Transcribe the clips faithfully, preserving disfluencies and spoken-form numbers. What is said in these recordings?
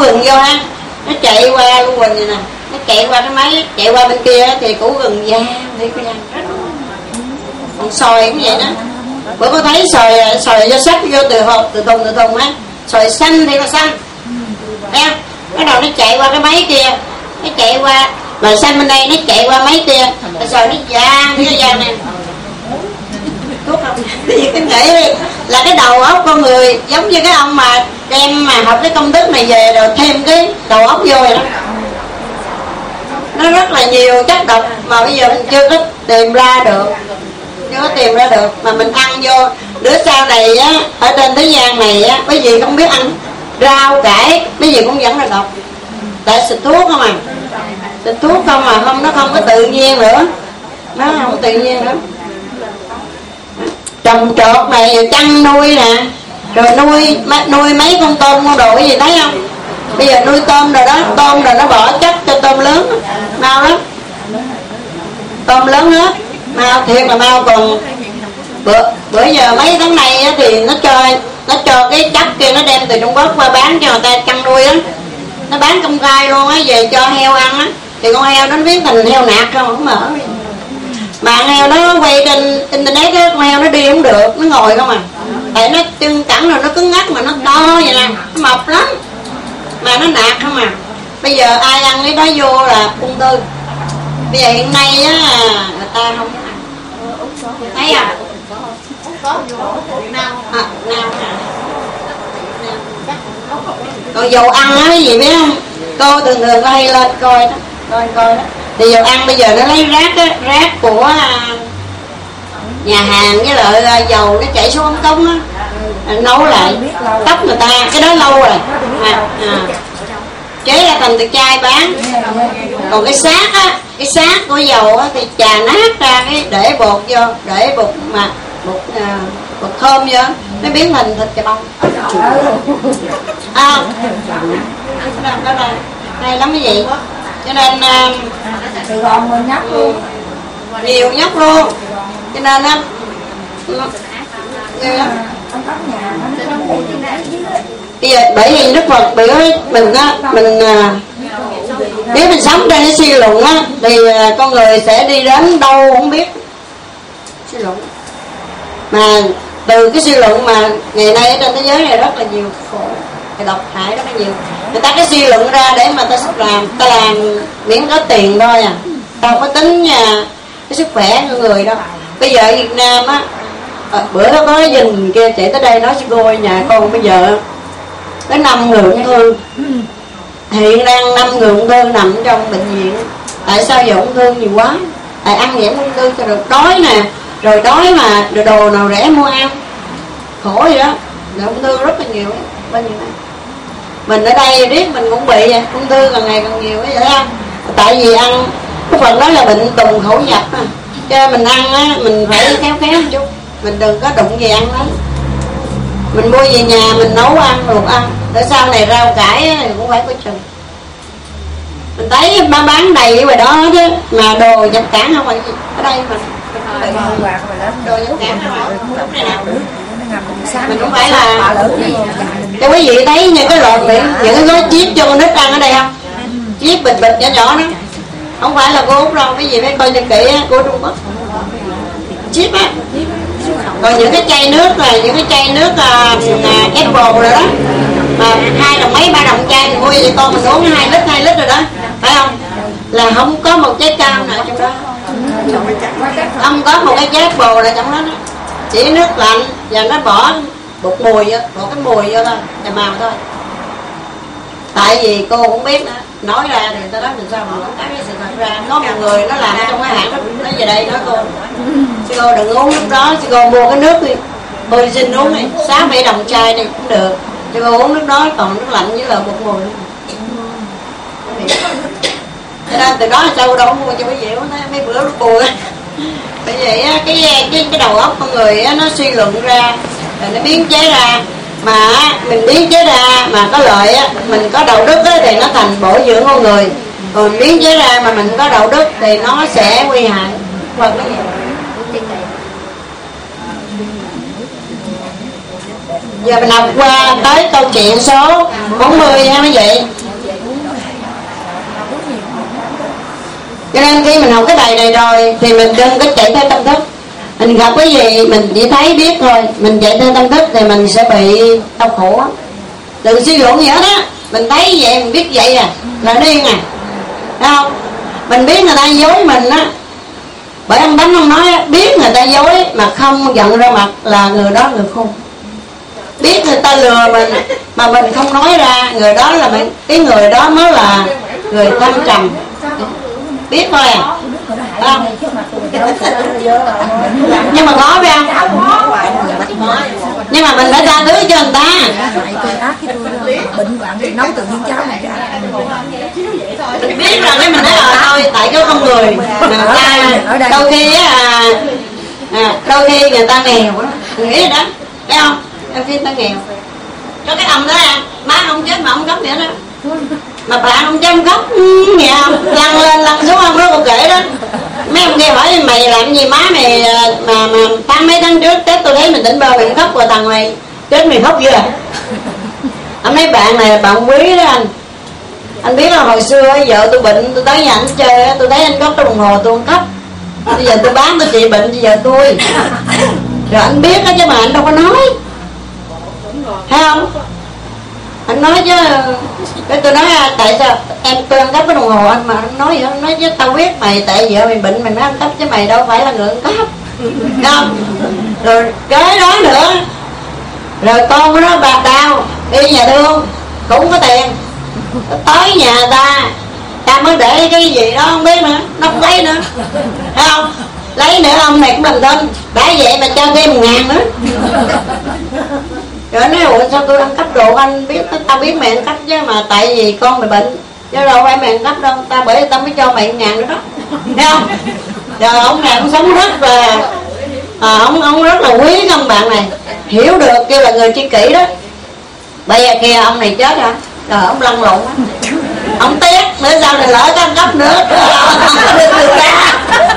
gừng vô ha, nó chạy qua Lưu Quỳnh này nè, nó chạy qua cái máy, chạy qua bên kia thì củ gừng vàng thì cái vàng rất còn xoài cũng vậy đó. Bữa có thấy xoài xoài do sắc vô từ hộp từ thùng từ thùng á, xoài xanh thì là xanh, thấy không? Bắt đầu nó chạy qua cái máy kia, nó chạy qua rồi xanh bên đây, nó chạy qua máy kia, rồi xoài nó vàng cái vàng này. Thuốc không? Thì cái nghĩ đi là cái đầu óc con người giống như cái ông mà đem mà học cái công thức này về rồi thêm cái đầu óc vô vậy đó. Nó rất là nhiều chất độc mà bây giờ mình chưa có tìm ra được, chưa có tìm ra được mà mình ăn vô. Đứa sau này á, ở trên thế gian này á, cái gì không biết ăn rau cải, cái gì cũng vẫn là độc. Tại xịt thuốc không à, xịt thuốc không mà không, nó không có tự nhiên nữa, nó không có tự nhiên nữa. Trồng trọt này, chăn nuôi nè, rồi nuôi nuôi mấy con tôm con đồ cái gì thấy không? Bây giờ nuôi tôm rồi đó, tôm rồi nó bỏ chất cho tôm lớn mau lắm, tôm lớn hết mau thiệt là mau. Còn bữa bữa giờ mấy tháng này á, thì nó cho nó cho cái chất kia nó đem từ Trung Quốc qua bán cho người ta chăn nuôi á, nó bán công khai luôn á, về cho heo ăn á, thì con heo nó biến thành heo nạc không, không mở. Mà heo nó quay trên internet á, con heo nó đi không được, nó ngồi không à, tại nó chân cẳng rồi nó cứng ngắc mà nó to vậy nè, nó mập lắm mà nó nạc không à. Bây giờ ai ăn cái đó vô là ung thư. Bây giờ hiện nay á người ta không thấy à, à nào. Còn dầu ăn á cái gì biết không, cô thường thường có hay lên coi đó, coi coi đó. Thì dầu ăn bây giờ nó lấy rác á, rác của nhà hàng với lại dầu nó chảy xuống ống cống á, nấu lại tóc người ta, cái đó lâu rồi à, à. Chế ra thành từ chai bán. Còn cái xác á, cái xác của dầu á thì chà nát ra cái để bột vô, để bột mà bột à, bột thơm vô, nó biến thành thịt chà bông à, đó là hay lắm cái gì. Cho nên à, Sài Gòn người nhóc luôn, nhiều nhóc luôn, cho nên á bây giờ bởi vì Đức Phật biểu mình á, mình à, nếu mình sống trên cái suy luận á thì à, con người sẽ đi đến đâu không biết. Suy luận mà từ cái suy luận mà ngày nay ở trên thế giới này rất là nhiều khổ, cái độc hại rất là nhiều. Người ta cái suy luận ra để mà ta làm, ta làm miễn có tiền thôi à, không có tính nha cái sức khỏe của người đâu. Bây giờ ở Việt Nam á, à, bữa đó có dình kia chạy tới đây nói sư cô nhà con bây giờ có năm người ung thư, hiện đang năm người ung thư nằm trong bệnh viện. Tại sao giờ ung thư nhiều quá? Tại ăn giảm ung thư cho được, đói nè, rồi đói mà rồi đồ nào rẻ mua ăn, khổ gì đó, rồi ung thư rất là nhiều ấy, bao nhiêu này. Mình ở đây riết mình cũng bị vậy, ung thư càng ngày càng nhiều ấy, vậy không? Tại vì ăn cái phần đó là bệnh tùng khẩu nhập à. Cho nên mình ăn á, mình phải khéo khéo một chút, mình đừng có đụng gì ăn đó. Mình mua về nhà mình nấu ăn, luộc ăn, để sau này rau cải á, cũng phải có chừng. Mình thấy bán bán đầy ngoài đó hết á, mà đồ nhập cảng không phải gì ở đây mà đồ nhập cảng không lúc này nào mình cũng phải là cho quý vị thấy những cái loại những cái gói chip cho con nít ăn ở đây không, chip bịch bịch nhỏ nhỏ đó, không phải là cô Úc đâu, cái gì phải coi cho kỹ á, của Trung Quốc chip á. Còn những cái chai nước là những cái chai nước à, à, Apple rồi đó, mà hai đồng mấy ba đồng chai thì mua vậy con mình uống hai lít hai lít rồi đó, phải không? Là không có một trái cam nào trong đó, không có một cái trái Apple nào trong đó, đó. Chỉ nước lạnh và nó bỏ bột mùi vô, bỏ cái mùi vô thôi, và màu thôi. Tại vì cô cũng biết đó, nói ra thì người ta nói làm sao mà không cái sự thật ra. Có một người nó làm trong cái hãng đó, nó về đây nói cô sư cô đừng uống lúc đó, sư cô mua cái nước đi tôi xin uống đi, sáu bảy đồng chai đi cũng được, sư cô uống nước đó còn nước lạnh với là bột mùi. Cho nên từ đó sao đâu mua cho cái dẻo mấy bữa nó bùi. Bởi vậy á, cái cái cái đầu óc con người á, nó suy luận ra rồi nó biến chế ra, mà mình biến chế ra mà có lợi á, mình có đạo đức á, thì nó thành bổ dưỡng con người. Còn biến chế ra mà mình có đạo đức thì nó sẽ nguy hại. Hoặc cái gì Giờ mình học qua tới câu chuyện số bốn mươi ha mấy vị. Cho nên khi mình học cái bài này rồi thì mình đừng có chạy theo tâm thức. Mình gặp cái gì mình chỉ thấy biết thôi, mình chạy theo tâm thức thì mình sẽ bị đau khổ. Đừng suy luận gì hết á. Mình thấy vậy mình biết vậy à là điên à, thấy không? Mình biết người ta dối mình á, bởi ông Tánh ông nói biết người ta dối mà không giận ra mặt là người đó người khôn. Biết người ta lừa mình mà mình không nói ra, người đó là mình, cái người đó mới là người thâm trầm. Biết thôi à, không? Nhưng mà có phải không? Nhưng mà mình phải tha thứ cho người ta. Mình biết rồi cái mình nói là thôi tại cái con người người ta đôi khi á, à, đôi khi người ta nghèo đó, mình nghĩ đó, thấy không? Đôi khi người ta nghèo. Cho cái ông đó à, má ông chết mà ông khóc vậy đó. Mà bạn ông chết ông khóc nghe không? Lăn lên lăn xuống ông đó cô kể đó. Mấy ông kia hỏi mày làm gì má mày mà mà tháng mấy tháng trước Tết tôi thấy mình tỉnh bơ mày khóc rồi thằng mày chết mày khóc dữ à? Ông nói bạn này là bạn quý đó anh. Anh biết là hồi xưa vợ tôi bệnh tôi tới nhà anh chơi tôi thấy anh khóc cái đồng hồ tôi không khóc. Bây giờ tôi bán tôi trị bệnh cho vợ tôi. Rồi anh biết đó chứ mà anh đâu có nói. Thấy không? Anh nói chứ cái tôi nói tại sao em tôi ăn cắp cái đồng hồ anh mà anh nói gì đó, anh nói chứ tao biết mày tại vợ mày bệnh mày mới ăn cắp chứ mày đâu phải là người ăn cắp. Không? Rồi cái đó nữa. Rồi con của nó bạc đau đi nhà thương cũng có tiền, tới nhà ta ta mới để cái gì đó không biết nữa, nó không lấy nữa, thấy không? Lấy nữa ông này cũng bình thân đã vậy mà cho thêm một ngàn nữa. Rồi nói ủa sao tôi ăn cắp đồ anh biết, tao biết mày ăn cắp chứ mà tại vì con mày bệnh chứ đâu phải mày ăn cắp đâu, tao bởi tao mới cho mày một ngàn nữa đó, thấy không? Rồi ông này ông sống rất là à, ông ông rất là quý ông bạn này, hiểu được kêu là người tri kỷ đó. Bây giờ kia ông này chết hả? Rồi ông lăn lộn á, ông tiếc nữa sao này lỡ có ăn cắp nữa không được được ra.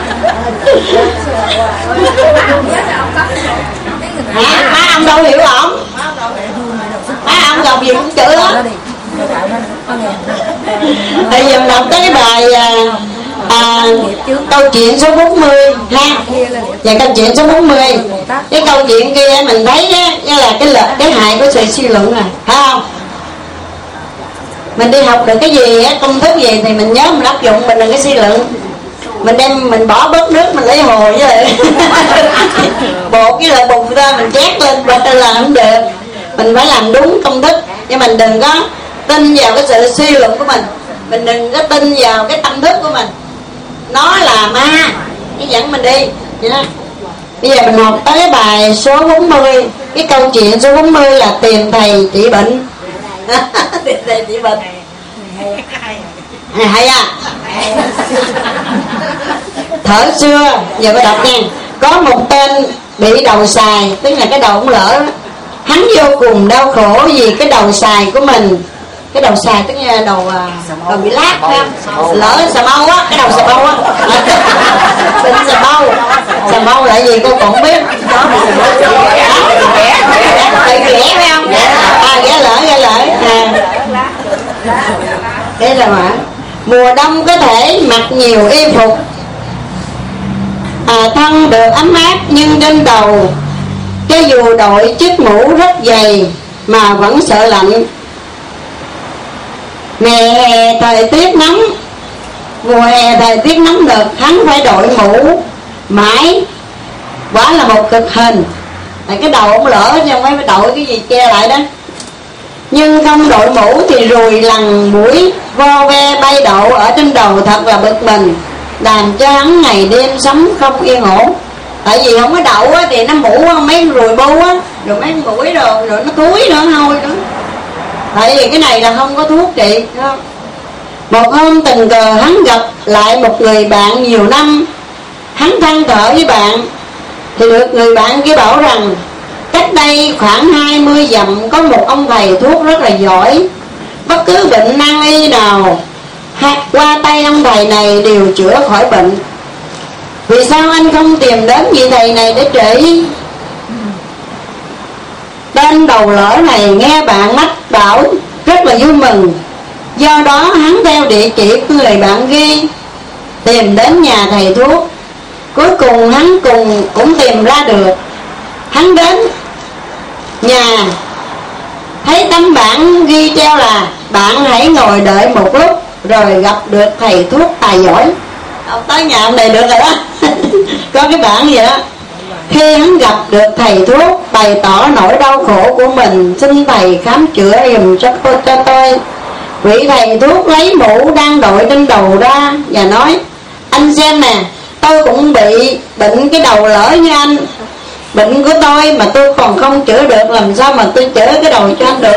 Hả? Má ông đâu hiểu ổng, má ông gặp gì cũng chửi đó. Bây giờ đọc tới cái bài à, à, câu chuyện số bốn mươi ha. Và câu chuyện số bốn mươi, cái câu chuyện kia mình thấy á, là cái lợi cái hại của sự suy luận à, phải không? Mình đi học được cái gì á, công thức gì thì mình nhớ mình áp dụng, mình đừng cái suy luận. Mình đem mình bỏ bớt nước mình lấy hồ với lại bột với lại bùn ra mình chét lên và tên là không được. Mình phải làm đúng công thức, nhưng mình đừng có tin vào cái sự suy luận của mình, mình đừng có tin vào cái tâm thức của mình nó là ma cái dẫn mình đi nha. Bây giờ mình học tới cái bài số bốn mươi, cái câu chuyện số bốn mươi là tìm thầy trị bệnh. Tìm thầy trị bệnh hay à. Thở xưa giờ phải đọc nha. Có một tên bị đầu xài, tức là cái đầu cũng lỡ, hắn vô cùng đau khổ vì cái đầu xài của mình. Cái đầu xài tức là đầu đầu bị lát ha, lỡ xà bâu á, cái đầu xà bâu á. Bệnh xà bâu, xà bâu là gì cô còn không biết. Bị ghẻ phải không? À ghẻ lỡ ghẻ lỡ à. Đây là mà mùa đông có thể mặc nhiều y phục à, thân được ấm áp, nhưng trên đầu cho dù đội chiếc mũ rất dày mà vẫn sợ lạnh. Mùa hè thời tiết nóng, mùa hè thời tiết nóng được, hắn phải đội mũ mãi, quả là một cực hình. Tại cái đầu ông lỡ chứ không phải đội cái gì che lại đó. Nhưng không đội mũ thì ruồi lằn mũi vo ve bay đậu ở trên đầu, thật là bực mình, làm cho hắn ngày đêm sống không yên ổn. Tại vì không có đậu á, thì nó mũ mấy ruồi bu á, rồi mấy mũi rồi, rồi nó thúi nữa hôi nữa. Tại vì cái này là không có thuốc trị không? Một hôm tình cờ hắn gặp lại một người bạn nhiều năm, hắn than thở với bạn thì được người bạn kia bảo rằng cách đây khoảng hai mươi dặm có một ông thầy thuốc rất là giỏi, bất cứ bệnh nan y nào qua tay ông thầy này đều chữa khỏi bệnh. Vì sao anh không tìm đến vị thầy này để trị? Tên đầu lỡ này nghe bạn mách bảo rất là vui mừng. Do đó hắn theo địa chỉ của người bạn ghi, tìm đến nhà thầy thuốc. Cuối cùng hắn cùng cũng tìm ra được. Hắn đến nhà, thấy tấm bảng ghi treo là: bạn hãy ngồi đợi một lúc rồi gặp được thầy thuốc tài giỏi. Ông tới nhà ông này được rồi đó. Có cái bảng vậy đó. Khi hắn gặp được thầy thuốc, bày tỏ nỗi đau khổ của mình, xin thầy khám chữa giùm cho, cho tôi. Vị thầy thuốc lấy mũ đang đội trên đầu ra và nói: anh xem nè, tôi cũng bị bệnh cái đầu lỡ như anh. Bệnh của tôi mà tôi còn không chữa được, làm sao mà tôi chữa cái đầu cho anh được.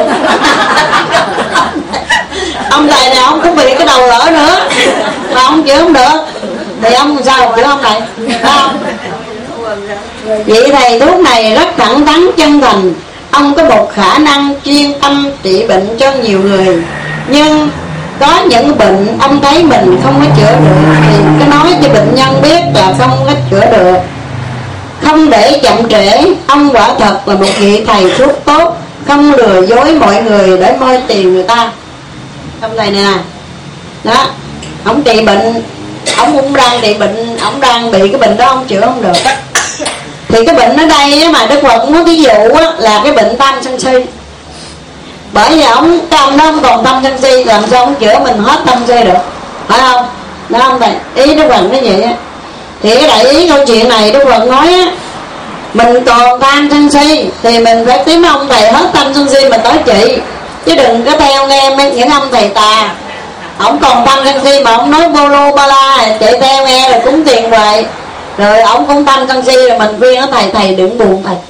Ông thầy này ông cũng bị cái đầu lỡ nữa mà ông chữa không được, thì ông sao chữa ông thầy, phải không? Vị thầy thuốc này rất thẳng thắn chân thành. Ông có một khả năng chuyên tâm trị bệnh cho nhiều người, nhưng có những bệnh ông thấy mình không có chữa được thì cứ nói cho bệnh nhân biết là không có chữa được. Không để chậm trễ, ông quả thật là một vị thầy thuốc tốt, không lừa dối mọi người để moi tiền người ta. Ông thầy này nè, đó, ông trị bệnh, ông cũng đang trị bệnh, ông đang bị cái bệnh đó, ông chữa không được. Thì cái bệnh ở đây mà Đức Phật nói ví dụ là cái bệnh tham sân si. Bởi vì ông cái ông đó ông còn tâm sân si, làm sao ông chữa mình hết tâm si được, phải không? Đó không thầy, ý Đức Phật nói vậy á. Thì cái đại ý câu chuyện này Đức Phật nói á, mình còn tham sân si thì mình phải tìm ông thầy hết tâm sân si mình tới trị, chứ đừng có theo nghe mấy những ông thầy tà. Ông còn tâm sân si mà ông nói bô lô ba la, chạy theo nghe rồi cúng tiền hoài, rồi ông cũng tâm sân si, rồi mình khuyên nó thầy thầy đừng buồn thầy.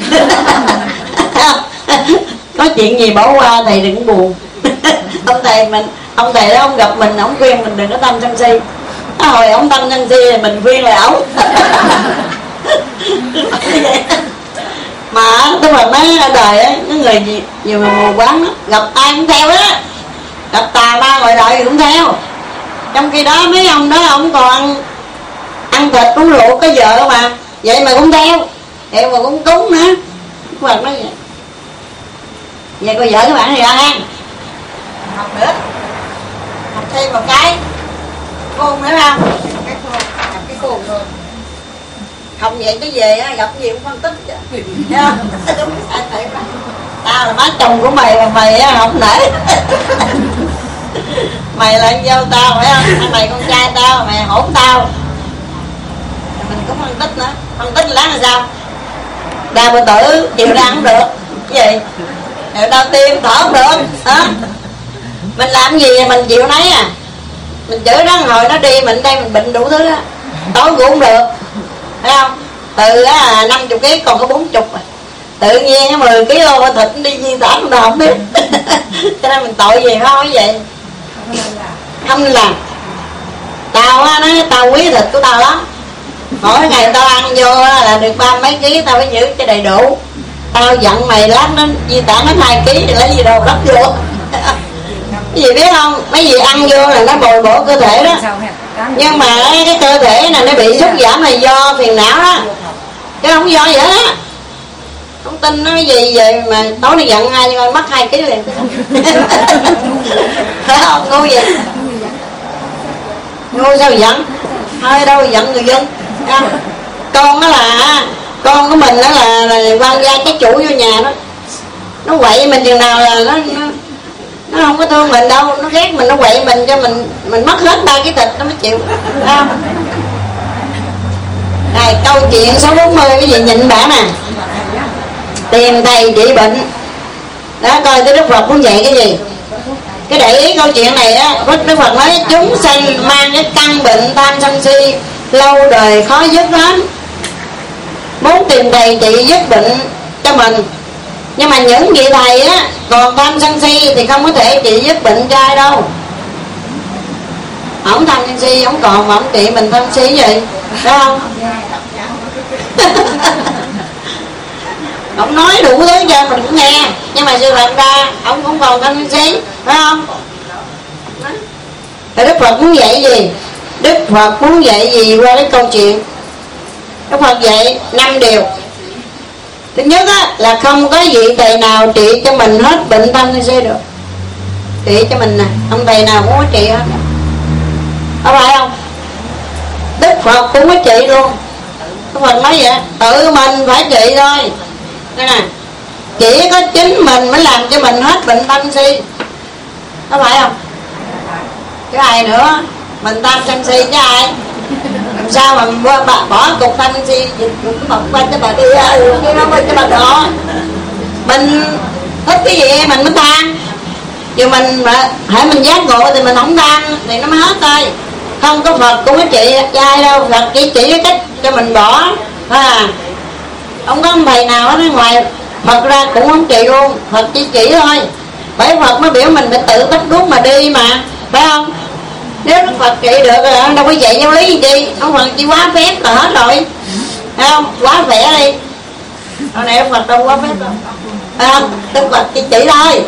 Có chuyện gì bỏ qua thầy đừng buồn. Ông thầy mình, ông thầy đó ông gặp mình, ông khuyên mình đừng có tâm sân si. À, hồi ông tâm sân si thì mình khuyên là ổng. Mà tôi mà nói ở đời á, cái người gì nhiều người mù quáng đó, gặp ai cũng theo đó, gặp tà ma ngoại đạo thì cũng theo. Trong khi đó mấy ông đó ông còn ăn ăn thịt uống rượu có vợ mà, vậy mà cũng theo, vậy mà cũng cúng nữa. Phật nói vậy. Vậy cô vợ các bạn thì ra ăn học nữa, học thêm một cái khôn nữa không? Cái khôn, học cái khôn thôi. Không vậy cái về á, gặp gì cũng phân tích chứ. Thấy không? Đúng sai phải mà. Tao là má chồng của mày mà mày á không nể. Mày là anh dâu tao phải không? Mày con trai tao, mày hỗn tao. Mình có phân tích nữa. Phân tích là sao? Đau bệnh tử chịu ra không được. Cái gì? Rồi đau tim thở không được hả? Mình làm gì mình chịu nấy à. Mình chửi nó hồi nó đi mình đây mình bệnh đủ thứ á, tối ngủ không được, thấy không? Từ á năm mươi ký còn có bốn mươi, tự nhiên á mười ký lô thịt đi di tản đâu không biết. Cho nên mình tội gì không vậy? Không nên làm. Tao á nói tao quý thịt của tao lắm, mỗi ngày tao ăn vô là được ba mấy ký, tao phải giữ cho đầy đủ. Tao giận mày lát nó di tản nó hai ký thì lấy gì đâu lắp vô. Cái gì biết không, mấy gì ăn vô là nó bồi bổ cơ thể đó, nhưng mà cái cơ thể này nó bị sút giảm là do phiền não đó, chứ không do gì hết á. Không tin nó cái gì vậy mà tối nay giận ai nhưng mất hai ký liền. Phải không? Ngu vậy, ngu sao giận, hơi đâu giận người dân. Con đó là con của mình đó là, là quan gia cái chủ vô nhà đó, nó quậy mình chừng nào là nó, nó nó không có thương mình đâu, nó ghét mình, nó quậy mình cho mình mình mất hết ba cái thịt nó mới chịu, thấy không? Này câu chuyện số bốn mươi cái gì nhịn bả nè, tìm thầy trị bệnh đó. Coi cái Đức Phật muốn dạy cái gì, cái để ý câu chuyện này á. Đức Phật nói chúng sanh mang cái căn bệnh tham sân si lâu đời khó dứt lắm, muốn tìm thầy trị dứt bệnh cho mình. Nhưng mà những vị thầy á còn tham sân si thì không có thể trị dứt bệnh cho ai đâu. Ổng tham sân si ổng còn mà ổng trị mình tham si gì, phải không? Ổng nói đủ thứ cho mình cũng nghe, nhưng mà sự thật ra ổng cũng còn tham sân si, phải không? Rồi Đức Phật muốn dạy gì? Đức Phật muốn dạy gì qua cái câu chuyện? Đức Phật dạy năm điều. Thứ nhất á, là không có vị thầy nào trị cho mình hết bệnh tâm sân si được. Trị cho mình nè, không thầy nào cũng có trị hết. Có phải không? Đức Phật cũng có trị luôn. Đức Phật nói vậy, tự mình phải trị thôi. Đây nè, chỉ có chính mình mới làm cho mình hết bệnh tâm si. Có phải không? Chứ ai nữa? Mình tâm sân si chứ ai? Làm sao mà bỏ, bỏ, bỏ cục tâm sân si cục cái bọc quanh cho bà kia, cái nó quanh cho bà đó. Mình thích cái gì mình mới tan. Chứ mình hãy mình giác ngộ thì mình không tan thì nó mới hết thôi. Không có Phật cũng có trị cho ai đâu. Phật chỉ chỉ cái cách cho mình bỏ à. Không có ông thầy nào ở ngoài Phật ra cũng không trị luôn. Phật chỉ chỉ thôi. Bởi Phật mới biểu mình phải tự tắt đuốc mà đi mà, phải không? Nếu Đức Phật trị được rồi đâu có dạy giáo lý gì chi. Ông Phật chỉ quá phép là hết rồi, phải không? Quá vẻ đi. Hồi này Đức Phật đâu quá phép đâu, phải không? Đức Phật chỉ chỉ thôi.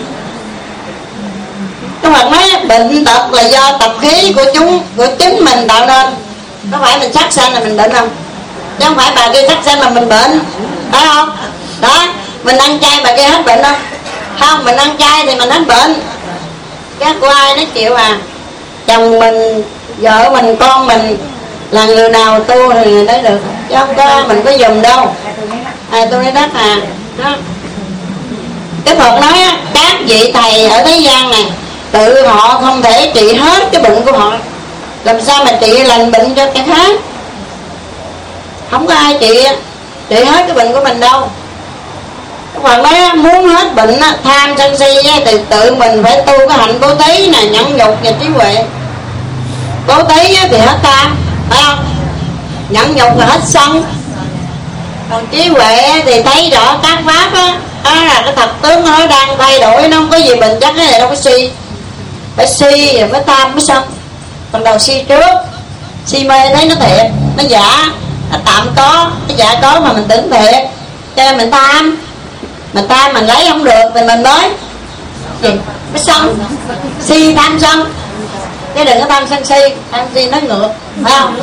Đức Phật nói bệnh tật là do tập khí của chúng, của chính mình tạo nên. Có phải mình sát sanh là mình bệnh không? Chứ không phải bà kia sát sanh mà mình bệnh, phải không? Đó, mình ăn chay bà kia hết bệnh không? Không, mình ăn chay thì mình hết bệnh. Các của ai nó chịu à? Chồng mình, vợ mình, con mình là người nào tu thì người đấy được. Chứ không có mình có dùm đâu. À, tôi nói đất à. Đó. Cái Phật nói á, các vị thầy ở thế gian này tự họ không thể trị hết cái bệnh của họ. Làm sao mà trị lành bệnh cho cái khác? Không có ai trị trị hết cái bệnh của mình đâu. Các bạn nói muốn hết bệnh tham sân si thì tự mình phải tu cái hạnh bố thí nè, nhẫn nhục và trí huệ. Bố thí thì hết tham, phải không? Nhẫn nhục là hết sân. Còn trí huệ thì thấy rõ các pháp á, đó là cái thật tướng nó đang thay đổi, nó không có gì bình chắc này đâu có si. Phải si rồi mới tham mới sân. Phần đầu si trước, si mê thấy nó thiệt, nó giả, nó tạm có, cái giả có mà mình tưởng thiệt, cho nên mình tham. Mình tham mình lấy không được thì mình mới gì? Mới sân. Si tham sân. Chứ đừng có tham sân si. Tham si nó ngược, phải không?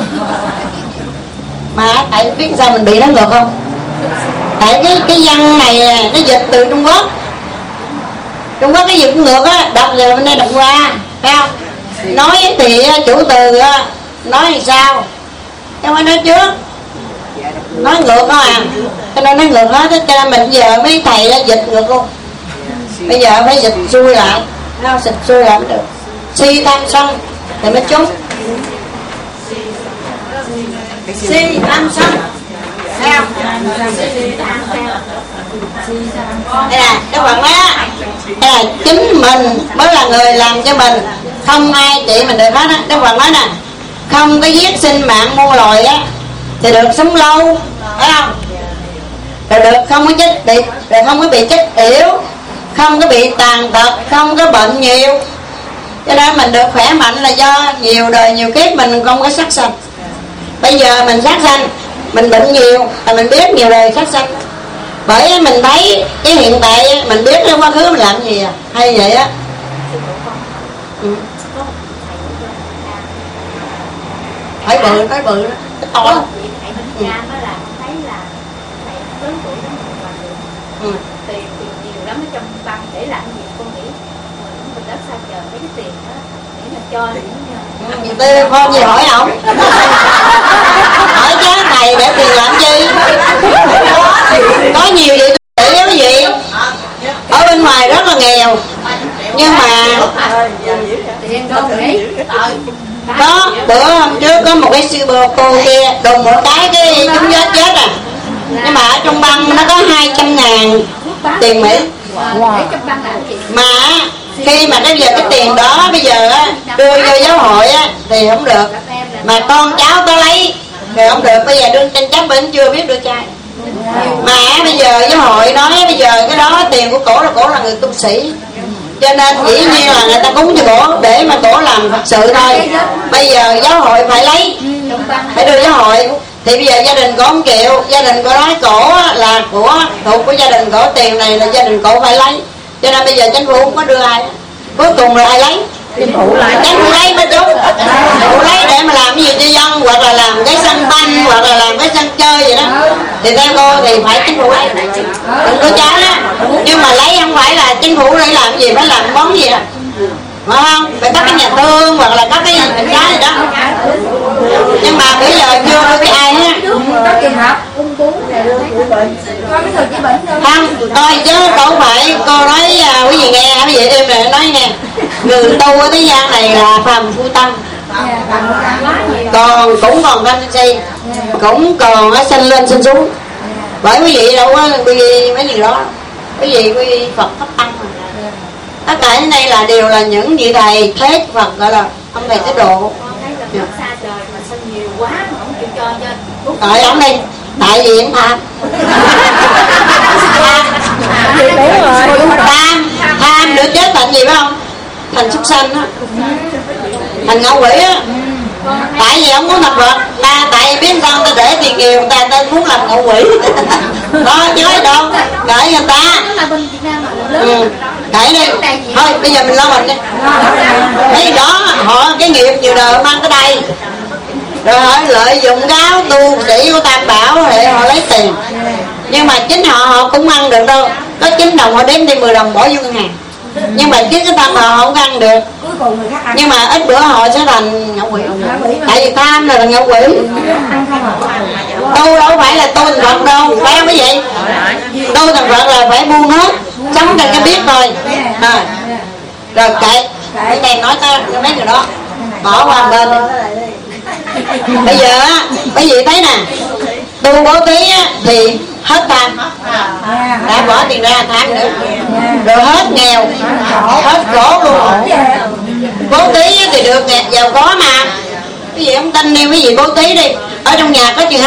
Mà tại biết sao mình bị nó ngược không? Tại cái cái văn này nó dịch từ Trung Quốc. Trung Quốc cái gì cũng ngược á, đọc rồi bên đây đọc qua, phải không? Nói thì chủ từ nói thì sao? Chứ không phải nói trước. Nói ngược đó à. Cho nên nói ngược hết. Cho nên mình giờ mấy thầy đã dịch ngược luôn. Bây giờ phải dịch xuôi lại, không? Dịch xuôi lại mới được. Si tham sân thì mới trúng. Si tham sân, thấy không? Đây nè, các bạn nói á, đây là chính mình mới là người làm cho mình, không ai trị mình được hết á. Các bạn nói nè, không có giết sinh mạng muôn loài á thì được sống lâu, phải không? Rồi được không có chết bị, rồi không có bị chết yểu, không có bị tàn tật, không có bệnh nhiều. Cho nên mình được khỏe mạnh là do nhiều đời nhiều kiếp mình không có sát sanh. Bây giờ mình sát sanh, mình bệnh nhiều là mình biết nhiều đời sát sanh. Bởi mình thấy cái hiện tại mình biết cái quá khứ mình làm gì à, hay vậy á. Ừ. Phải bự, phải bự đó, cái to lắm. Ừ. Ừ. Tiền tiền nhiều lắm ở trong băng để làm gì con nghĩ mình đất xa chờ mấy cái tiền đó để mà cho ừ, tôi con gì hỏi không? Hỏi chứ thầy để tiền làm chi? Có nhiều vậy để cái gì? Ở bên ngoài rất là nghèo nhưng mà tiền đâu đấy. Đó, bữa hôm trước có một cái sư bồ cô kia đùng một cái cái chúng chết chết à. Nhưng mà ở trong băng nó có hai trăm ngàn tiền Mỹ. Wow. Mà khi mà cái giờ cái tiền đó bây giờ á đưa vô giáo hội á thì không được. Mà con cháu có lấy thì không được. Bây giờ đưa tranh chấp bên chưa biết đưa trai. Mà bây giờ giáo hội nói bây giờ cái đó tiền của cổ là cổ là người tu sĩ. Cho nên dĩ nhiên là người ta cúng cho cổ để mà cổ làm thật sự thôi. Bây giờ giáo hội phải lấy, phải đưa giáo hội. Thì bây giờ gia đình cổ không chịu. Gia đình cổ nói cổ là của thuộc của gia đình cổ, tiền này là gia đình cổ phải lấy. Cho nên bây giờ chính phủ không có đưa ai. Cuối cùng là ai lấy? chính phủ lấy chính phủ lấy mới đúng. Chính phủ lấy để mà làm cái gì cho dân, hoặc là làm cái sân banh, hoặc là làm cái sân chơi vậy đó, thì theo cô thì phải chính phủ lấy, đừng có trái đó. Nhưng mà lấy không phải là chính phủ để làm gì, phải làm món gì đó, phải không? Phải có cái nhà thương hoặc là có cái cái gì đó. Nhưng mà bây giờ chưa có cái ai á. Có trường hợp ung bướu bệnh, có cái người chỉ bệnh thôi. Không, coi chứ đâu phải cô nói uh, quý vị nghe, quý vị em này nói nghe, người tu ở thế gian này là phàm phu tâm, còn cũng còn thanh si, cũng còn uh, sanh lên sanh xuống. Bởi quý vị đâu có quý vị mấy gì đó, quý vị quý vị Phật pháp tăng mà. Tất cả những đây là đều là những vị thầy thết Phật, gọi là ông thầy thế độ. Xa trời mà sân nhiều quá mà không chịu cho cho Tại ông đi, tại vì ông tham. Tham, tham được chết thành gì phải không? Thành súc sanh á, thành ngạo quỷ á. Tại vì ông muốn thành Phật, ta tại biết sao ta để tiền kiều người ta, ta muốn làm ngạo quỷ. Đó chứ nói đâu, kể người ta. Ừ, kể đi. Thôi bây giờ mình lo mình đi. Thấy đó, họ cái nghiệp nhiều đời mang tới đây, rồi họ lợi dụng cái áo tu sĩ của Tam Bảo để họ lấy tiền. Nhưng mà chính họ họ cũng ăn được đâu, có chín đồng họ đếm đi mười đồng bỏ vô ngân hàng. Nhưng mà chính cái tâm họ không ăn được. Nhưng mà ít bữa họ sẽ thành ngạo quỷ. Tại vì tham là ngạo quỷ. Tu đâu phải là tu thành Phật đâu, phải không quý vị? Tu thành Phật là phải buông hết, sống trên cái biết thôi. À. Rồi kệ, cái này nói tới mấy người đó, bỏ qua bên đi. Bây giờ á, quý vị thấy nè, tu bố thí á, thì hết tham, đã bỏ tiền ra tham nữa, rồi hết nghèo, hết khổ luôn. Bố thí thì được giàu có mà. Quý vị không tin đi, quý vị bố thí đi, ở trong nhà có chừng